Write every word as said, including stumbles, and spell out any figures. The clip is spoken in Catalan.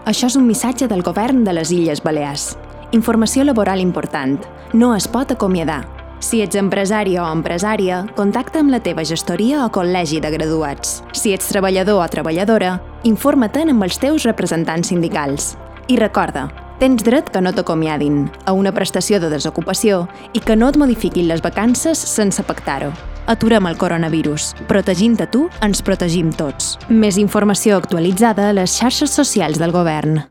Això és un missatge del govern de les Illes Balears. Informació laboral important. No es pot acomiadar. Si ets empresari o empresària, contacta amb la teva gestoria o col·legi de graduats. Si ets treballador o treballadora, informa-te'n amb els teus representants sindicals. I recorda, tens dret que no t'acomiadin, a una prestació de desocupació i que no et modifiquin les vacances sense pactar-ho. Aturem el coronavirus. Protegint-te tu, ens protegim tots. Més informació actualitzada a les xarxes socials del govern.